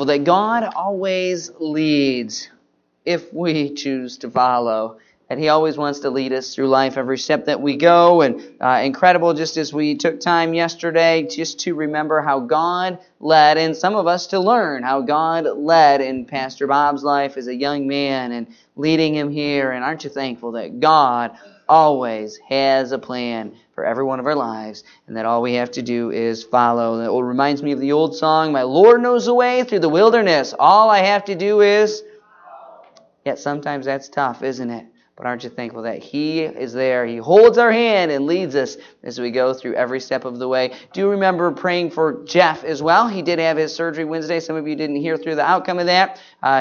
thankful that God always leads if we choose to follow. And He always wants to lead us through life every step that we go. And incredible, just as we took time yesterday just to remember how God led, and some of us to learn how God led in Pastor Bob's life as a young man and leading him here. And aren't you thankful that God always has a plan for every one of our lives, and that all we have to do is follow. That reminds me of the old song, "My Lord knows the way through the wilderness. All I have to do is..." Yet sometimes that's tough, isn't it? But aren't you thankful that He is there? He holds our hand and leads us as we go through every step of the way. Do you remember praying for Jeff as well? He did have his surgery Wednesday. Some of you didn't hear through the outcome of that.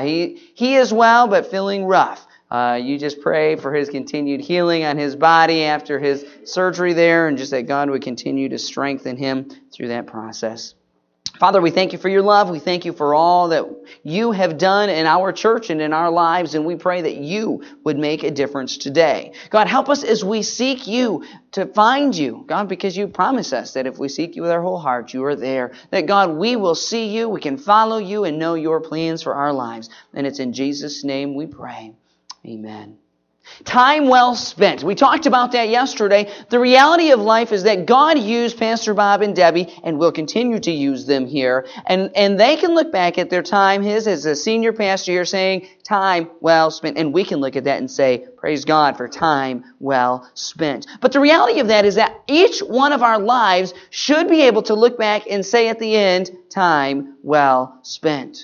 He is well, but feeling rough. You just pray for his continued healing on his body after his surgery there, and just that God would continue to strengthen him through that process. Father, we thank You for Your love. We thank You for all that You have done in our church and in our lives, and we pray that You would make a difference today. God, help us as we seek You to find You, God, because You promise us that if we seek You with our whole heart, You are there. That, God, we will see You, we can follow You, and know Your plans for our lives. And it's in Jesus' name we pray. Amen. Time well spent. We talked about that yesterday. The reality of life is that God used Pastor Bob and Debbie and will continue to use them here. And they can look back at their time, his as a senior pastor here, saying, time well spent. And we can look at that and say, praise God for time well spent. But the reality of that is that each one of our lives should be able to look back and say at the end, time well spent.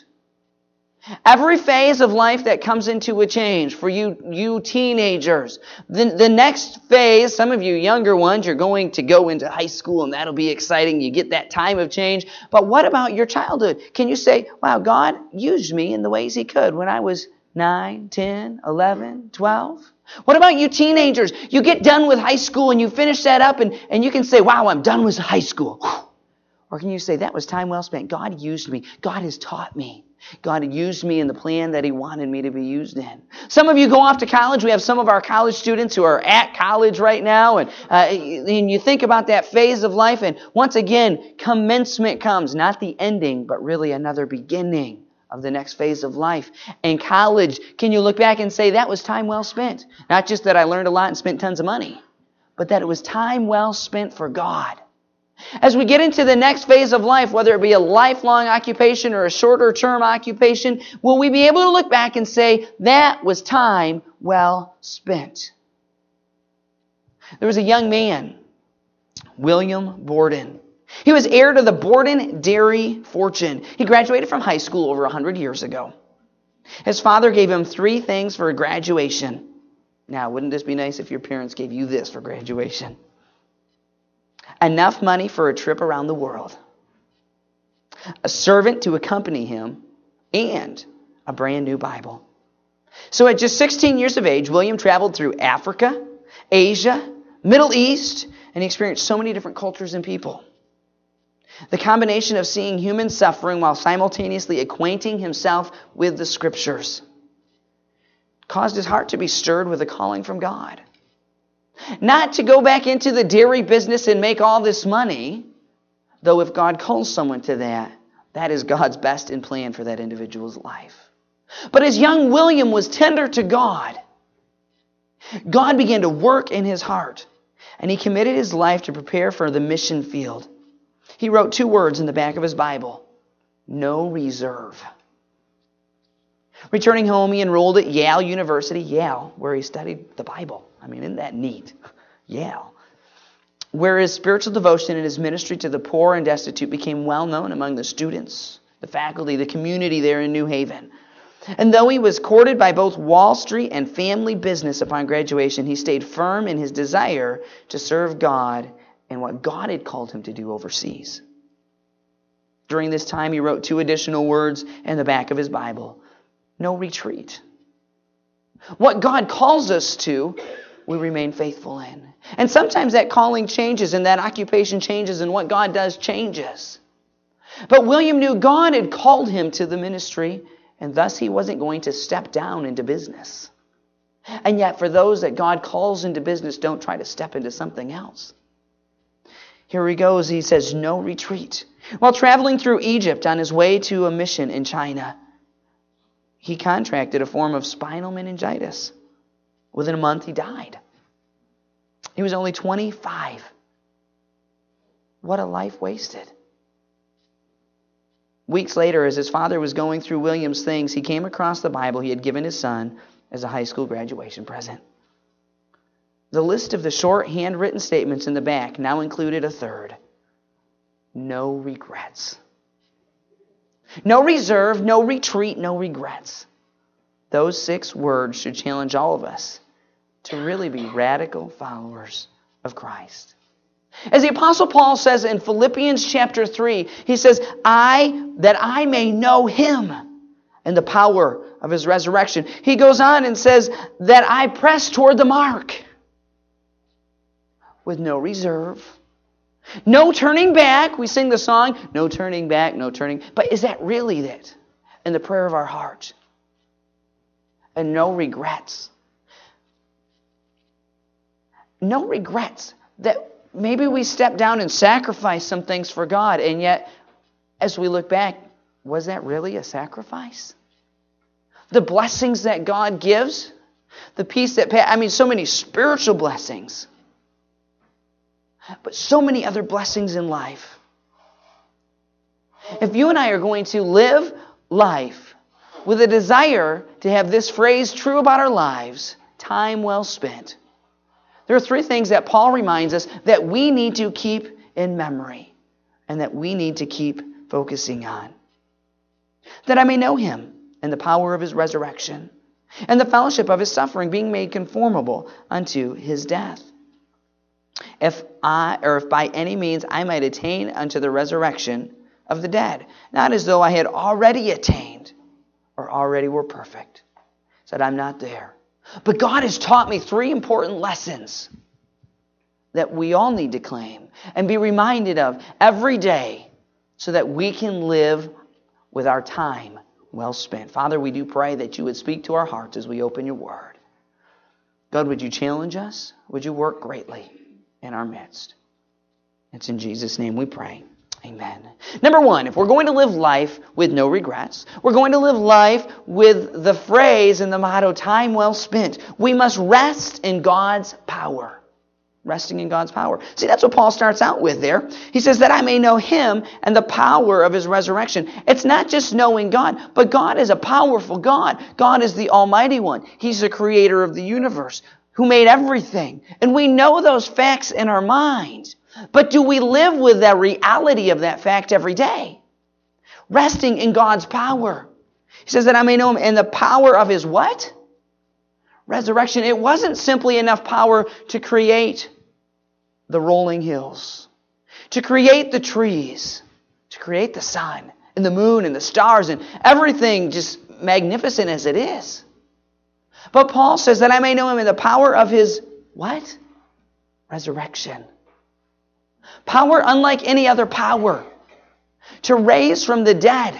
Every phase of life that comes into a change, for you teenagers, the next phase, some of you younger ones, you're going to go into high school, and that'll be exciting. You get that time of change. But what about your childhood? Can you say, wow, God used me in the ways He could when I was 9, 10, 11, 12? What about you teenagers? You get done with high school and you finish that up and you can say, wow, I'm done with high school. Or can you say, that was time well spent? God used me. God has taught me. God used me in the plan that He wanted me to be used in. Some of you go off to college. We have some of our college students who are at college right now. And you think about that phase of life. And once again, commencement comes. Not the ending, but really another beginning of the next phase of life. And college, can you look back and say, that was time well spent? Not just that I learned a lot and spent tons of money, but that it was time well spent for God. As we get into the next phase of life, whether it be a lifelong occupation or a shorter term occupation, will we be able to look back and say, that was time well spent? There was a young man, William Borden. He was heir to the Borden dairy fortune. He graduated from high school over 100 years ago. His father gave him 3 things for graduation. Now, wouldn't this be nice if your parents gave you this for graduation? Enough money for a trip around the world, a servant to accompany him, and a brand new Bible. So at just 16 years of age, William traveled through Africa, Asia, Middle East, and he experienced so many different cultures and people. The combination of seeing human suffering while simultaneously acquainting himself with the Scriptures caused his heart to be stirred with a calling from God. Not to go back into the dairy business and make all this money, though if God calls someone to that, that is God's best and plan for that individual's life. But as young William was tender to God, God began to work in his heart, and he committed his life to prepare for the mission field. He wrote 2 words in the back of his Bible: no reserve. Returning home, he enrolled at Yale University, Yale, where he studied the Bible. I mean, isn't that neat? Yale. Where his spiritual devotion and his ministry to the poor and destitute became well known among the students, the faculty, the community there in New Haven. And though he was courted by both Wall Street and family business upon graduation, he stayed firm in his desire to serve God and what God had called him to do overseas. During this time, he wrote 2 additional words in the back of his Bible: no retreat. What God calls us to, we remain faithful in. And sometimes that calling changes and that occupation changes and what God does changes. But William knew God had called him to the ministry, and thus he wasn't going to step down into business. And yet for those that God calls into business, don't try to step into something else. Here he goes. He says, no retreat. While traveling through Egypt on his way to a mission in China, he contracted a form of spinal meningitis. Within a month, he died. He was only 25. What a life wasted. Weeks later, as his father was going through William's things, he came across the Bible he had given his son as a high school graduation present. The list of the short handwritten statements in the back now included a third. No regrets. No reserve, no retreat, no regrets. Those 6 words should challenge all of us to really be radical followers of Christ. As the Apostle Paul says in Philippians chapter 3, he says, that I may know him and the power of his resurrection. He goes on and says that I press toward the mark with no reserve, no turning back. We sing the song, no turning back, no turning. But is that really it in the prayer of our heart? And no regrets. No regrets that maybe we stepped down and sacrificed some things for God, and yet as we look back, was that really a sacrifice? The blessings that God gives, the peace that, so many spiritual blessings, but so many other blessings in life. If you and I are going to live life with a desire to have this phrase true about our lives, time well spent, there are 3 things that Paul reminds us that we need to keep in memory and that we need to keep focusing on. That I may know him and the power of his resurrection and the fellowship of his suffering, being made conformable unto his death. If by any means I might attain unto the resurrection of the dead, not as though I had already attained or already were perfect. Said, I'm not there. But God has taught me 3 important lessons that we all need to claim and be reminded of every day so that we can live with our time well spent. Father, we do pray that you would speak to our hearts as we open your word. God, would you challenge us? Would you work greatly in our midst? It's in Jesus' name we pray. Amen. Number 1, if we're going to live life with no regrets, we're going to live life with the phrase and the motto, time well spent, we must rest in God's power. Resting in God's power. See, that's what Paul starts out with there. He says that I may know him and the power of his resurrection. It's not just knowing God, but God is a powerful God. God is the Almighty One. He's the creator of the universe who made everything. And we know those facts in our minds. But do we live with the reality of that fact every day? Resting in God's power. He says that I may know him and the power of his what? Resurrection. It wasn't simply enough power to create the rolling hills, to create the trees, to create the sun and the moon and the stars and everything just magnificent as it is. But Paul says that I may know him in the power of his what? Resurrection. Power unlike any other power to raise from the dead.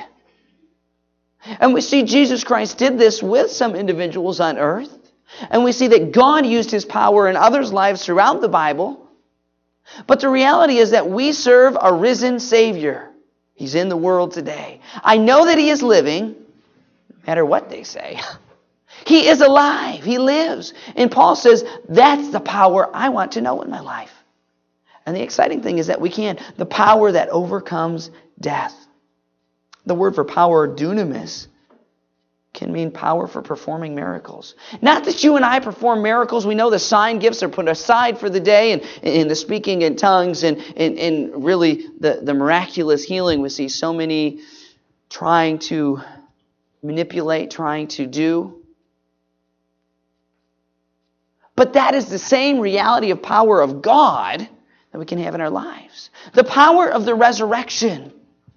And we see Jesus Christ did this with some individuals on earth. And we see that God used his power in others' lives throughout the Bible. But the reality is that we serve a risen Savior. He's in the world today. I know that he is living, no matter what they say. He is alive. He lives. And Paul says, that's the power I want to know in my life. And the exciting thing is that we can. The power that overcomes death. The word for power, dunamis, can mean power for performing miracles. Not that you and I perform miracles. We know the sign gifts are put aside for the day and the speaking in tongues and really the miraculous healing. We see so many trying to manipulate, trying to do. But that is the same reality of power of God that we can have in our lives. The power of the resurrection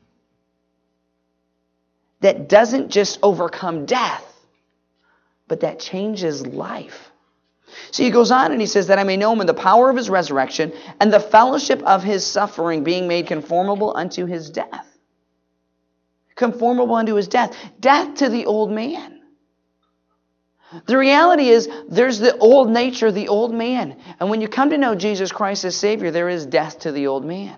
that doesn't just overcome death, but that changes life. So he goes on and he says that I may know him in the power of his resurrection and the fellowship of his suffering, being made conformable unto his death. Conformable unto his death. Death to the old man. The reality is there's the old nature, the old man. And when you come to know Jesus Christ as Savior, there is death to the old man.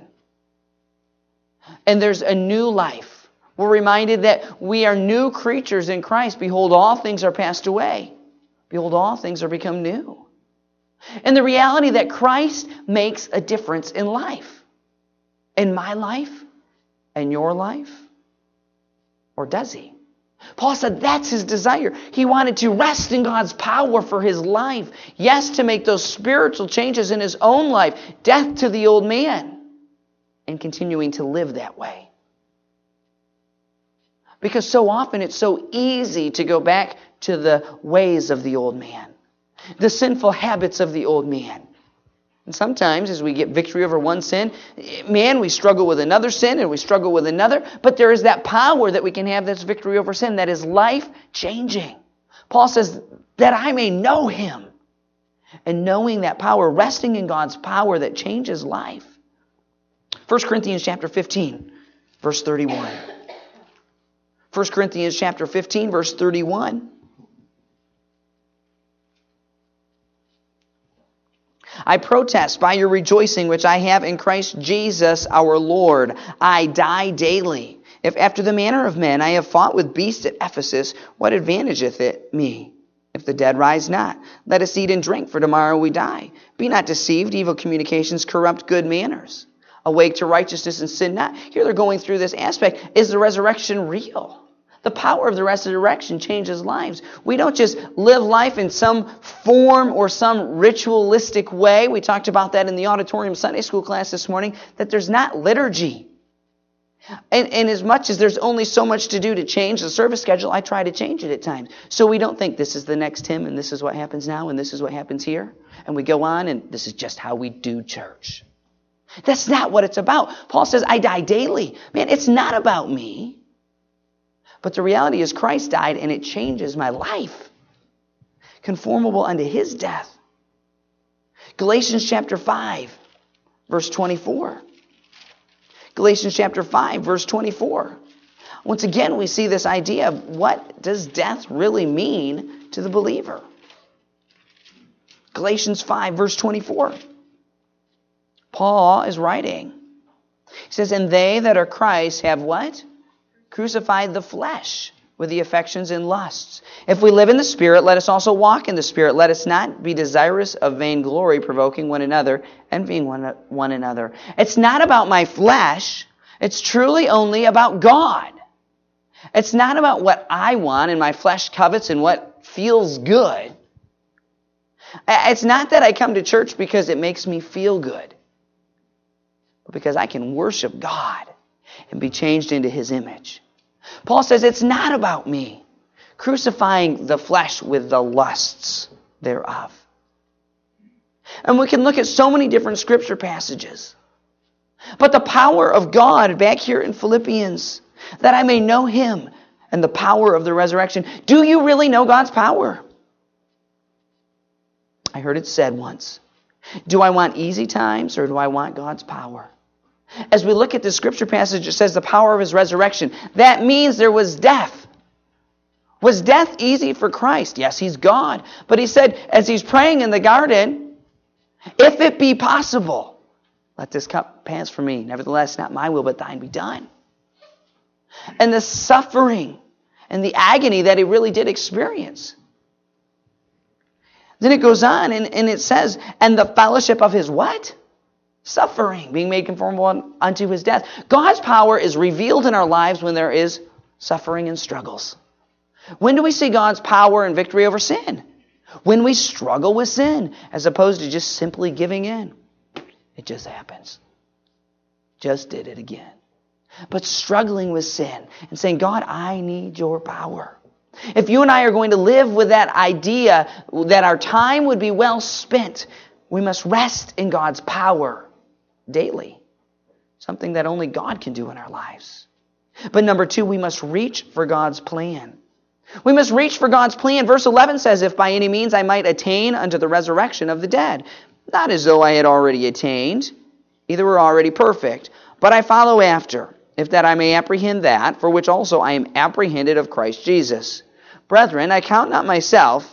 And there's a new life. We're reminded that we are new creatures in Christ. Behold, all things are passed away. Behold, all things are become new. And the reality that Christ makes a difference in life. In my life, in your life. Or does he? Paul said that's his desire. He wanted to rest in God's power for his life. Yes, to make those spiritual changes in his own life. Death to the old man. And continuing to live that way. Because so often it's so easy to go back to the ways of the old man. The sinful habits of the old man. And sometimes as we get victory over one sin, we struggle with another sin and we struggle with another. But there is that power that we can have that's victory over sin that is life-changing. Paul says that I may know him. And knowing that power, resting in God's power that changes life. 1 Corinthians chapter 15, verse 31. 1 Corinthians chapter 15, verse 31. I protest by your rejoicing which I have in Christ Jesus our Lord. I die daily. If after the manner of men I have fought with beasts at Ephesus, what advantageth it me? If the dead rise not, let us eat and drink, for tomorrow we die. Be not deceived, evil communications corrupt good manners. Awake to righteousness and sin not. Here they're going through this aspect. Is the resurrection real? The power of the resurrection changes lives. We don't just live life in some form or some ritualistic way. We talked about that in the auditorium Sunday school class this morning, that there's not liturgy. And as much as there's only so much to do to change the service schedule, I try to change it at times. So we don't think this is the next hymn and this is what happens now and this is what happens here. And we go on and this is just how we do church. That's not what it's about. Paul says, I die daily. Man, it's not about me. But the reality is Christ died and it changes my life. Conformable unto his death. Galatians chapter 5, verse 24. Galatians chapter 5, verse 24. Once again, we see this idea of what does death really mean to the believer. Galatians 5, verse 24. Paul is writing. He says, and they that are Christ have what? Crucified the flesh with the affections and lusts. If we live in the Spirit, let us also walk in the Spirit. Let us not be desirous of vainglory, provoking one another, envying one another. It's not about my flesh. It's truly only about God. It's not about what I want and my flesh covets and what feels good. It's not that I come to church because it makes me feel good, but because I can worship God and be changed into his image. Paul says it's not about me crucifying the flesh with the lusts thereof. And we can look at so many different scripture passages. But the power of God back here in Philippians, that I may know him and the power of the resurrection. Do you really know God's power? I heard it said once. Do I want easy times or do I want God's power? As we look at the scripture passage, it says the power of his resurrection. That means there was death. Was death easy for Christ? Yes, he's God. But he said, as he's praying in the garden, if it be possible, let this cup pass from me. Nevertheless, not my will, but thine be done. And the suffering and the agony that he really did experience. Then it goes on and it says, and the fellowship of his what? Suffering, being made conformable unto his death. God's power is revealed in our lives when there is suffering and struggles. When do we see God's power and victory over sin? When we struggle with sin, as opposed to just simply giving in. It just happens. Just did it again. But struggling with sin and saying, God, I need your power. If you and I are going to live with that idea that our time would be well spent, we must rest in God's power daily. Something that only God can do in our lives. But number 2, we must reach for God's plan. We must reach for God's plan. Verse 11 says, if by any means I might attain unto the resurrection of the dead. Not as though I had already attained, either were already perfect, but I follow after, if that I may apprehend that, for which also I am apprehended of Christ Jesus. Brethren, I count not myself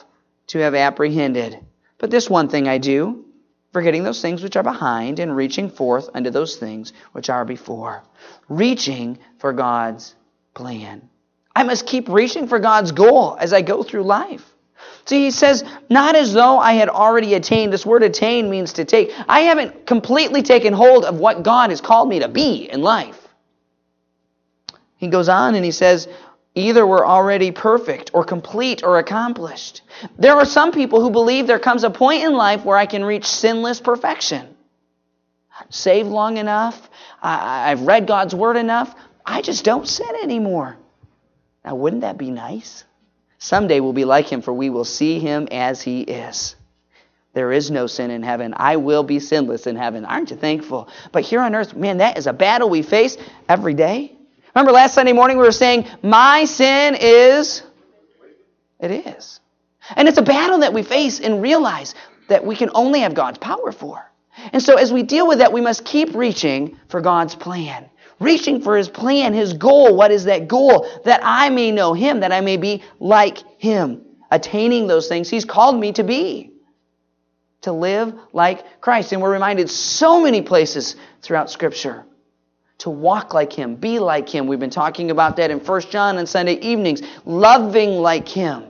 to have apprehended. But this one thing I do, forgetting those things which are behind and reaching forth unto those things which are before. Reaching for God's plan. I must keep reaching for God's goal as I go through life. See, he says, not as though I had already attained. This word attain means to take. I haven't completely taken hold of what God has called me to be in life. He goes on and he says, either we're already perfect or complete or accomplished. There are some people who believe there comes a point in life where I can reach sinless perfection. Saved long enough. I've read God's Word enough. I just don't sin anymore. Now, wouldn't that be nice? Someday we'll be like Him, for we will see Him as He is. There is no sin in heaven. I will be sinless in heaven. Aren't you thankful? But here on earth, man, that is a battle we face every day. Remember last Sunday morning we were saying, my sin is... It is. And it's a battle that we face and realize that we can only have God's power for. And so as we deal with that, we must keep reaching for God's plan. Reaching for His plan, His goal. What is that goal? That I may know Him, that I may be like Him. Attaining those things He's called me to be. To live like Christ. And we're reminded so many places throughout Scripture. To walk like Him, be like Him. We've been talking about that in 1 John on Sunday evenings. Loving like Him.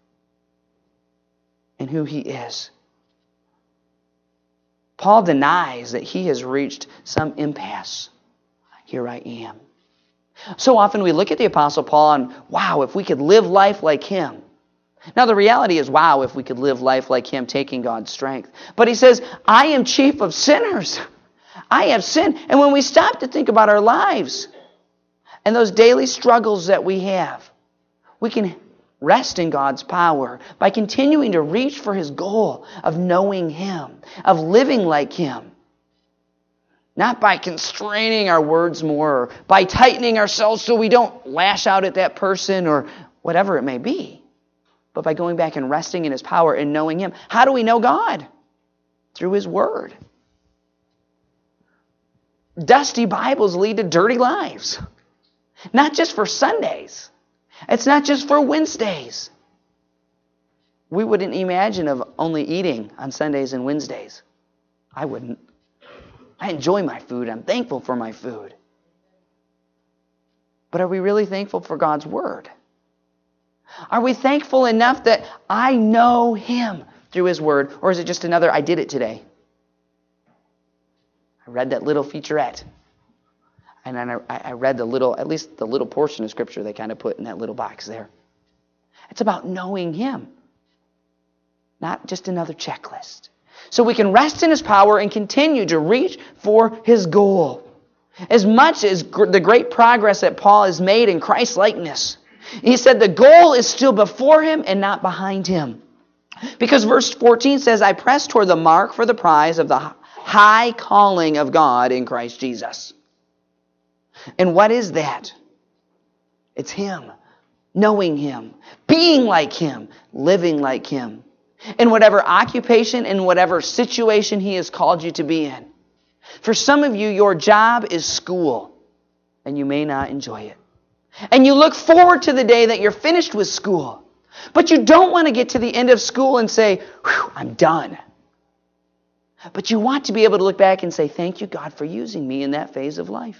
And who He is. Paul denies that he has reached some impasse. Here I am. So often we look at the Apostle Paul and, wow, if we could live life like him. Now the reality is, wow, if we could live life like him, taking God's strength. But he says, I am chief of sinners. I have sinned. And when we stop to think about our lives and those daily struggles that we have, we can rest in God's power by continuing to reach for His goal of knowing Him, of living like Him. Not by constraining our words more, or by tightening ourselves so we don't lash out at that person or whatever it may be. But by going back and resting in His power and knowing Him. How do we know God? Through His Word. Dusty Bibles lead to dirty lives. Not just for Sundays. It's not just for Wednesdays. We wouldn't imagine of only eating on Sundays and Wednesdays. I wouldn't. I enjoy my food. I'm thankful for my food. But are we really thankful for God's Word? Are we thankful enough that I know Him through His Word? Or is it just another, I did it today? I read that little featurette. And then I read at least the little portion of Scripture they kind of put in that little box there. It's about knowing Him. Not just another checklist. So we can rest in His power and continue to reach for His goal. As much as the great progress that Paul has made in Christ's likeness, he said the goal is still before him and not behind him. Because verse 14 says, I press toward the mark for the prize of the high calling of God in Christ Jesus. And what is that? It's Him, knowing Him, being like Him, living like Him. In whatever occupation, in whatever situation He has called you to be in. For some of you, your job is school, and you may not enjoy it. And you look forward to the day that you're finished with school. But you don't want to get to the end of school and say, I'm done. But you want to be able to look back and say, thank you, God, for using me in that phase of life.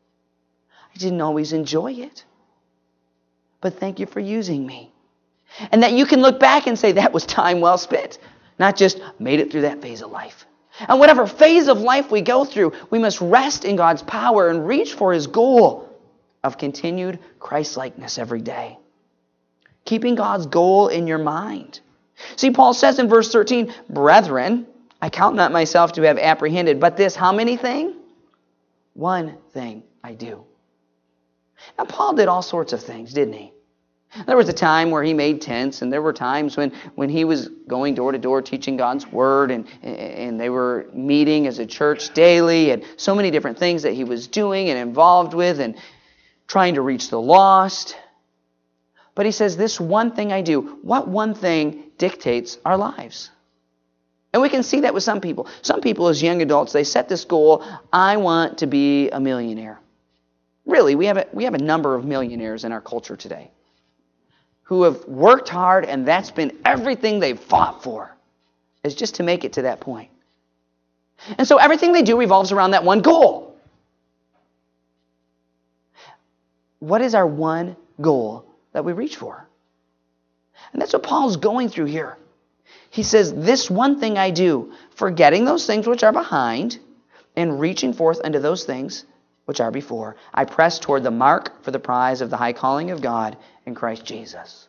I didn't always enjoy it. But thank you for using me. And that you can look back and say, that was time well spent. Not just made it through that phase of life. And whatever phase of life we go through, we must rest in God's power and reach for His goal of continued Christ-likeness every day. Keeping God's goal in your mind. See, Paul says in verse 13, Brethren, I count not myself to have apprehended, but this, how many thing? One thing I do. Now, Paul did all sorts of things, didn't he? There was a time where he made tents, and there were times when he was going door to door teaching God's Word, and they were meeting as a church daily, and so many different things that he was doing and involved with, and trying to reach the lost. But he says, this one thing I do. What one thing dictates our lives? And we can see that with some people. Some people as young adults, they set this goal, I want to be a millionaire. Really, we have a number of millionaires in our culture today. who have worked hard and that's been everything they've fought for, is just to make it to that point. And so everything they do revolves around that one goal. What is our one goal that we reach for? And that's what Paul's going through here. He says, this one thing I do, forgetting those things which are behind and reaching forth unto those things which are before. I press toward the mark for the prize of the high calling of God in Christ Jesus.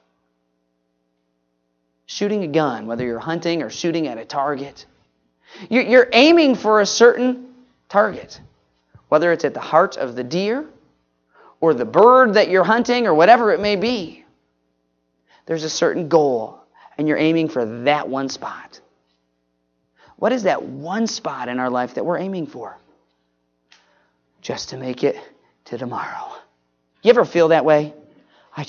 Shooting a gun, whether you're hunting or shooting at a target, you're aiming for a certain target, whether it's at the heart of the deer or the bird that you're hunting or whatever it may be. There's a certain goal, and you're aiming for that one spot. What is that one spot in our life that we're aiming for? Just to make it to tomorrow. You ever feel that way? I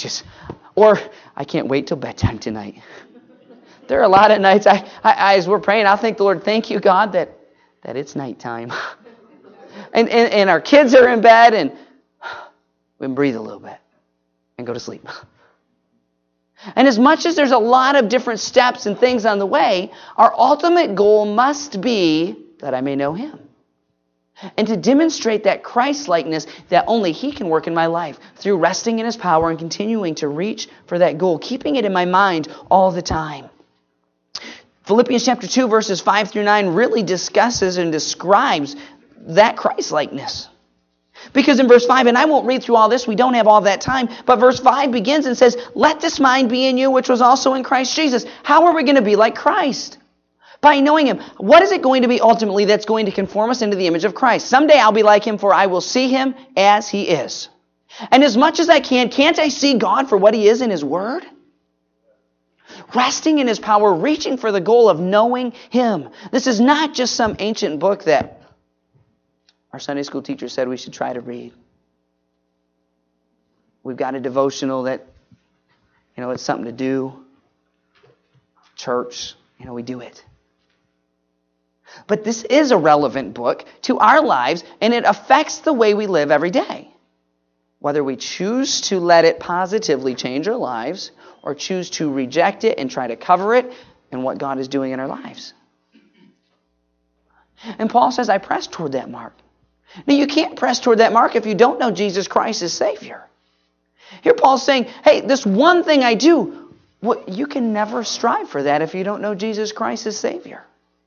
can't wait till bedtime tonight. There are a lot of nights, as we're praying, I'll thank the Lord, thank you, God, that it's nighttime. and our kids are in bed, and we can breathe a little bit and go to sleep. And as much as there's a lot of different steps and things on the way, our ultimate goal must be that I may know Him. And to demonstrate that Christ-likeness that only He can work in my life through resting in His power and continuing to reach for that goal, keeping it in my mind all the time. Philippians chapter 2, verses 5 through 9 really discusses and describes that Christ-likeness. Because in verse 5, and I won't read through all this, we don't have all that time, but verse 5 begins and says, let this mind be in you, which was also in Christ Jesus. How are we going to be like Christ? By knowing Him. What is it going to be ultimately that's going to conform us into the image of Christ? Someday I'll be like Him, for I will see Him as He is. And as much as I can, can't I see God for what He is in His Word? Resting in His power, reaching for the goal of knowing Him. This is not just some ancient book that our Sunday school teacher said we should try to read. We've got a devotional that, it's something to do. Church, we do it. But this is a relevant book to our lives, and it affects the way we live every day. Whether we choose to let it positively change our lives or choose to reject it and try to cover it and what God is doing in our lives. And Paul says, I press toward that mark. Now, you can't press toward that mark if you don't know Jesus Christ as Savior. Here Paul's saying, hey, this one thing I do, you can never strive for that if you don't know Jesus Christ as Savior.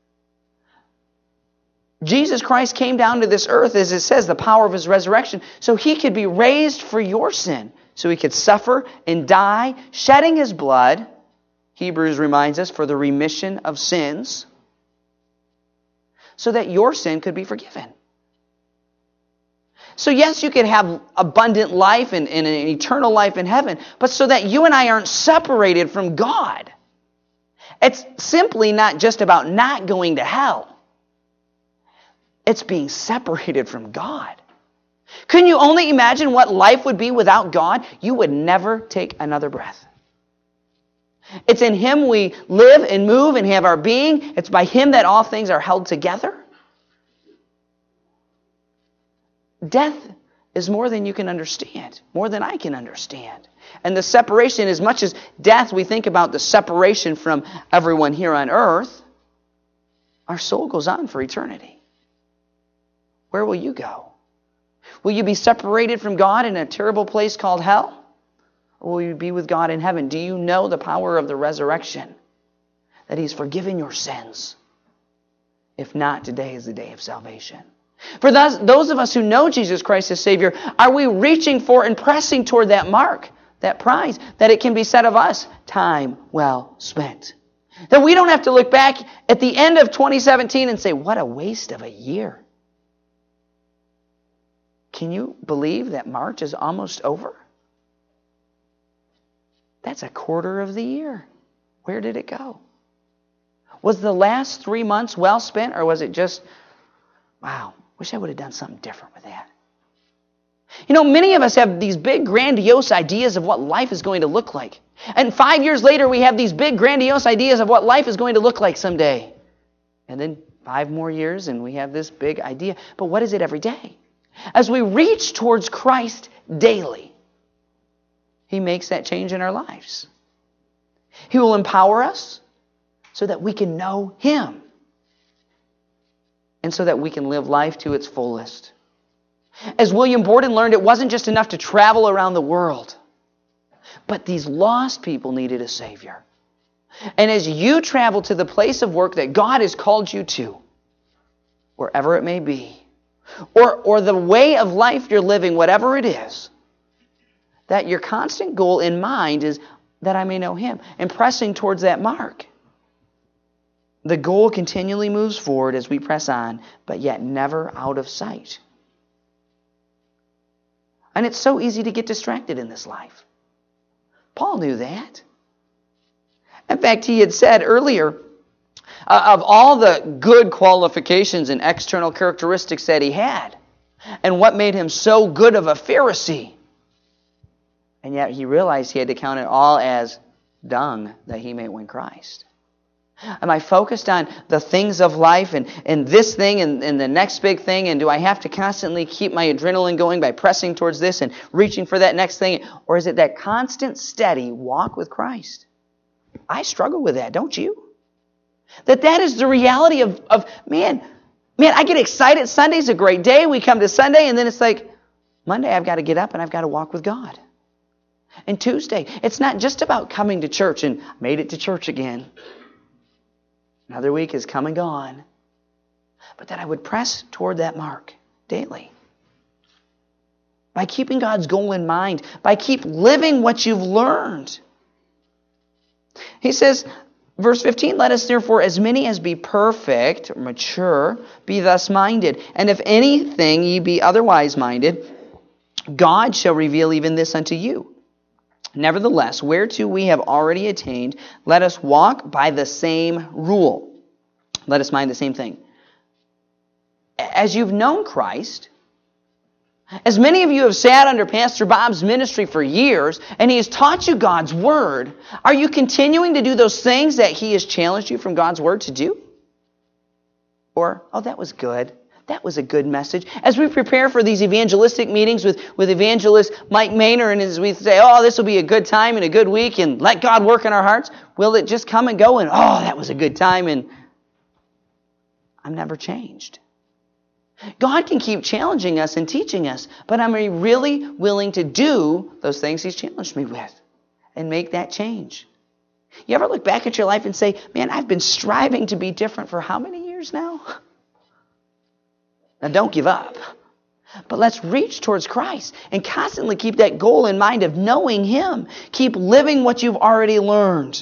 Jesus Christ came down to this earth, as it says, the power of His resurrection, so He could be raised for your sin, so He could suffer and die, shedding His blood, Hebrews reminds us, for the remission of sins, so that your sin could be forgiven. So yes, you can have abundant life and an eternal life in heaven, but so that you and I aren't separated from God. It's simply not just about not going to hell. It's being separated from God. Couldn't you only imagine what life would be without God? You would never take another breath. It's in Him we live and move and have our being. It's by Him that all things are held together. Death is more than you can understand, more than I can understand. And the separation, as much as death, we think about the separation from everyone here on earth, our soul goes on for eternity. Where will you go? Will you be separated from God in a terrible place called hell? Or will you be with God in heaven? Do you know the power of the resurrection? That He's forgiven your sins? If not, today is the day of salvation. For those of us who know Jesus Christ as Savior, are we reaching for and pressing toward that mark, that prize, that it can be said of us, time well spent? That we don't have to look back at the end of 2017 and say, what a waste of a year. Can you believe that March is almost over? That's a quarter of the year. Where did it go? Was the last 3 months well spent, or was it just, wow, wish I would have done something different with that? Many of us have these big, grandiose ideas of what life is going to look like. And 5 years later, we have these big, grandiose ideas of what life is going to look like someday. And then 5 more years, and we have this big idea. But what is it every day? As we reach towards Christ daily, He makes that change in our lives. He will empower us so that we can know Him. And so that we can live life to its fullest. As William Borden learned, it wasn't just enough to travel around the world. But these lost people needed a Savior. And as you travel to the place of work that God has called you to, wherever it may be, or the way of life you're living, whatever it is, that your constant goal in mind is that I may know Him, and pressing towards that mark. The goal continually moves forward as we press on, but yet never out of sight. And it's so easy to get distracted in this life. Paul knew that. In fact, he had said earlier, of all the good qualifications and external characteristics that he had, and what made him so good of a Pharisee, and yet he realized he had to count it all as dung that he may win Christ. Am I focused on the things of life and this thing and the next big thing? And do I have to constantly keep my adrenaline going by pressing towards this and reaching for that next thing? Or is it that constant, steady walk with Christ? I struggle with that, don't you? That is the reality of man, I get excited. Sunday's a great day. We come to Sunday and then it's like, Monday I've got to get up and I've got to walk with God. And Tuesday, it's not just about coming to church and made it to church again. Another week is come and gone. But that I would press toward that mark daily. By keeping God's goal in mind. By keep living what you've learned. He says, verse 15, let us therefore, as many as be perfect, or mature, be thus minded. And if anything ye be otherwise minded, God shall reveal even this unto you. Nevertheless, whereto we have already attained, let us walk by the same rule. Let us mind the same thing. As you've known Christ, as many of you have sat under Pastor Bob's ministry for years, and he has taught you God's Word, are you continuing to do those things that he has challenged you from God's Word to do? Or, oh, that was good. That was a good message. As we prepare for these evangelistic meetings with evangelist Mike Maynard, and as we say, oh, this will be a good time and a good week, and let God work in our hearts, will it just come and go and, oh, that was a good time, and I'm never changed? God can keep challenging us and teaching us, but am I really willing to do those things he's challenged me with and make that change? You ever look back at your life and say, man, I've been striving to be different for how many years now? Now, don't give up. But let's reach towards Christ and constantly keep that goal in mind of knowing Him. Keep living what you've already learned.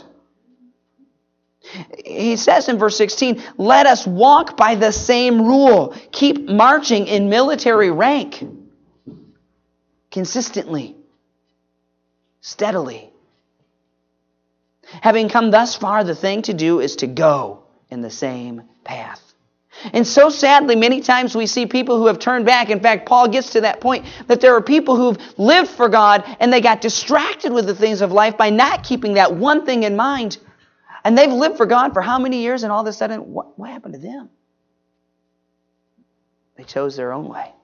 He says in verse 16, let us walk by the same rule. Keep marching in military rank. Consistently. Steadily. Having come thus far, the thing to do is to go in the same path. And so sadly, many times we see people who have turned back. In fact, Paul gets to that point that there are people who've lived for God and they got distracted with the things of life by not keeping that one thing in mind. And they've lived for God for how many years, and all of a sudden, what happened to them? They chose their own way.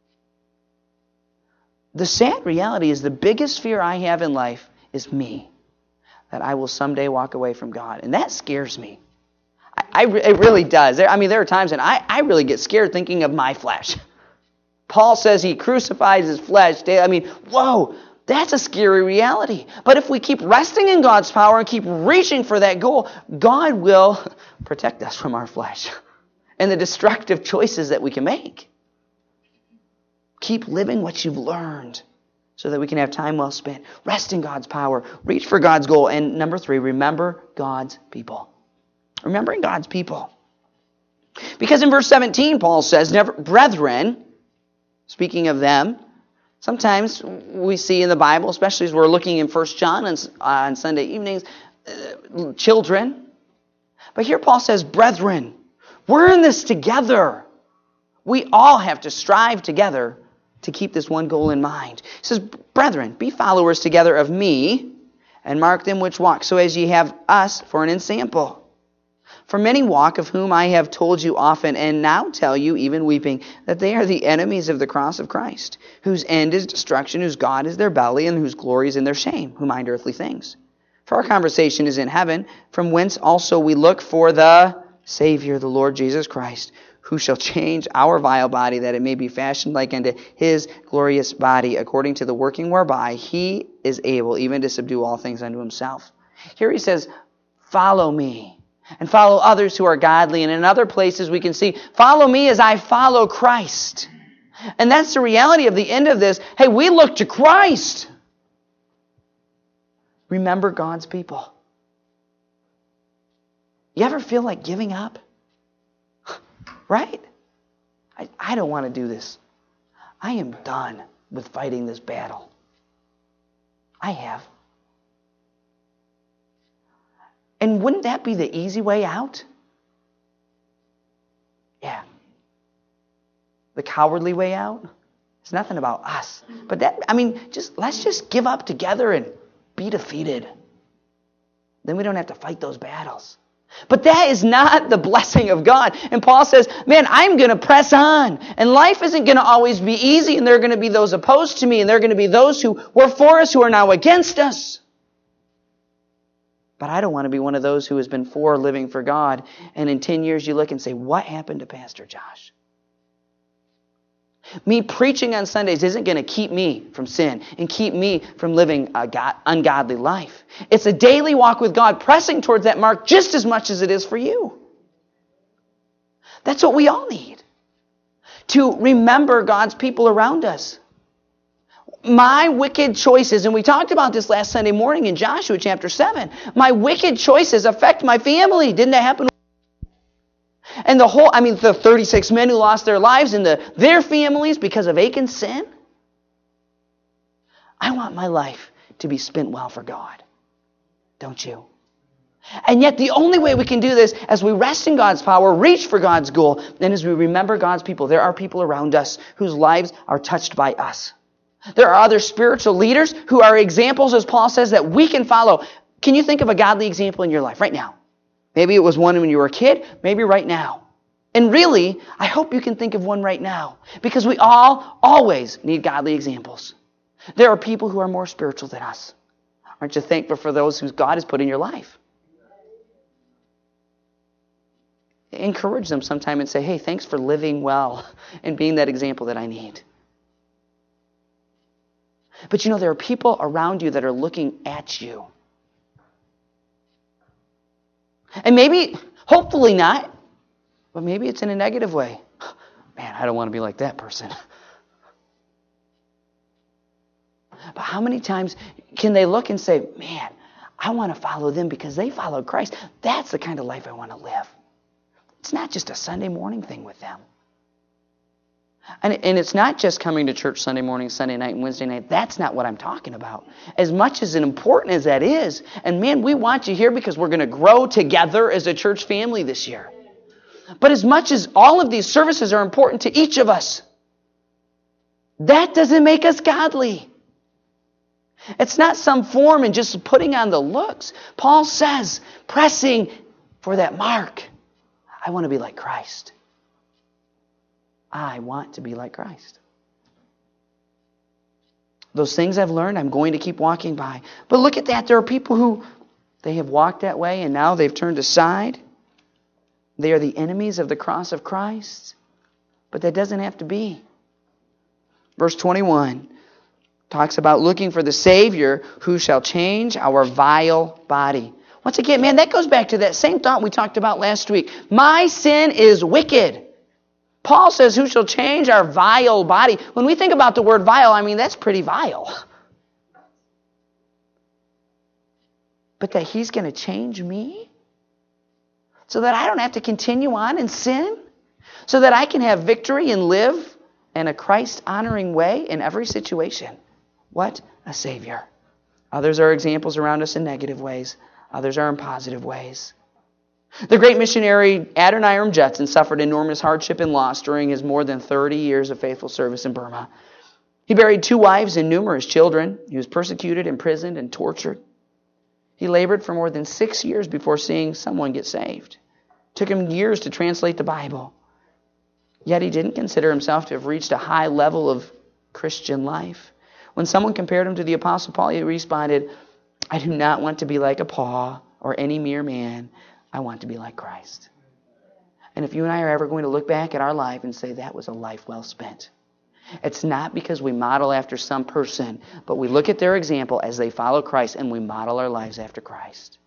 The sad reality is the biggest fear I have in life is me. That I will someday walk away from God. And that scares me. It really does. There are times when I really get scared thinking of my flesh. Paul says he crucifies his flesh daily. Whoa, that's a scary reality. But if we keep resting in God's power and keep reaching for that goal, God will protect us from our flesh and the destructive choices that we can make. Keep living what you've learned so that we can have time well spent. Rest in God's power. Reach for God's goal. And number 3, remember God's people. Remembering God's people. Because in verse 17, Paul says, brethren, speaking of them, sometimes we see in the Bible, especially as we're looking in 1 John on Sunday evenings, children. But here Paul says, brethren, we're in this together. We all have to strive together to keep this one goal in mind. He says, brethren, be followers together of me, and mark them which walk, so as ye have us for an ensample. For many walk, of whom I have told you often, and now tell you, even weeping, that they are the enemies of the cross of Christ, whose end is destruction, whose God is their belly, and whose glory is in their shame, who mind earthly things. For our conversation is in heaven, from whence also we look for the Savior, the Lord Jesus Christ, who shall change our vile body, that it may be fashioned like unto his glorious body, according to the working whereby he is able even to subdue all things unto himself. Here he says, follow me, and follow others who are godly. And in other places we can see, follow me as I follow Christ. And that's the reality of the end of this. Hey, we look to Christ. Remember God's people. You ever feel like giving up? Right? I don't want to do this. I am done with fighting this battle. I have. And wouldn't that be the easy way out? Yeah. The cowardly way out? It's nothing about us. But let's just give up together and be defeated. Then we don't have to fight those battles. But that is not the blessing of God. And Paul says, man, I'm going to press on. And life isn't going to always be easy. And there are going to be those opposed to me. And there are going to be those who were for us who are now against us. But I don't want to be one of those who has been for living for God. And in 10 years you look and say, what happened to Pastor Josh? Me preaching on Sundays isn't going to keep me from sin and keep me from living an ungodly life. It's a daily walk with God, pressing towards that mark just as much as it is for you. That's what we all need. To remember God's people around us. My wicked choices, and we talked about this last Sunday morning in Joshua chapter 7. My wicked choices affect my family. Didn't that happen? And the 36 men who lost their lives and their families because of Achan's sin. I want my life to be spent well for God. Don't you? And yet the only way we can do this as we rest in God's power, reach for God's goal, and as we remember God's people. There are people around us whose lives are touched by us. There are other spiritual leaders who are examples, as Paul says, that we can follow. Can you think of a godly example in your life right now? Maybe it was one when you were a kid, maybe right now. And really, I hope you can think of one right now. Because we all always need godly examples. There are people who are more spiritual than us. Aren't you thankful for those who God has put in your life? Encourage them sometime and say, hey, thanks for living well and being that example that I need. But there are people around you that are looking at you. And maybe, hopefully not, but maybe it's in a negative way. Man, I don't want to be like that person. But how many times can they look and say, man, I want to follow them because they followed Christ. That's the kind of life I want to live. It's not just a Sunday morning thing with them. And it's not just coming to church Sunday morning, Sunday night, and Wednesday night. That's not what I'm talking about. As much as important as that is, and man, we want you here because we're going to grow together as a church family this year. But as much as all of these services are important to each of us, that doesn't make us godly. It's not some form and just putting on the looks. Paul says, pressing for that mark. I want to be like Christ. I want to be like Christ. Those things I've learned, I'm going to keep walking by. But look at that. There are people who, they have walked that way and now they've turned aside. They are the enemies of the cross of Christ. But that doesn't have to be. Verse 21 talks about looking for the Savior who shall change our vile body. Once again, man, that goes back to that same thought we talked about last week. My sin is wicked. Paul says, who shall change our vile body? When we think about the word vile, that's pretty vile. But that he's going to change me? So that I don't have to continue on in sin? So that I can have victory and live in a Christ-honoring way in every situation? What a Savior. Others are examples around us in negative ways. Others are in positive ways. The great missionary Adoniram Judson suffered enormous hardship and loss during his more than 30 years of faithful service in Burma. He buried 2 wives and numerous children. He was persecuted, imprisoned, and tortured. He labored for more than 6 years before seeing someone get saved. Took him years to translate the Bible. Yet he didn't consider himself to have reached a high level of Christian life. When someone compared him to the Apostle Paul, he responded, I do not want to be like a Paul or any mere man. I want to be like Christ. And if you and I are ever going to look back at our life and say that was a life well spent, it's not because we model after some person, but we look at their example as they follow Christ and we model our lives after Christ.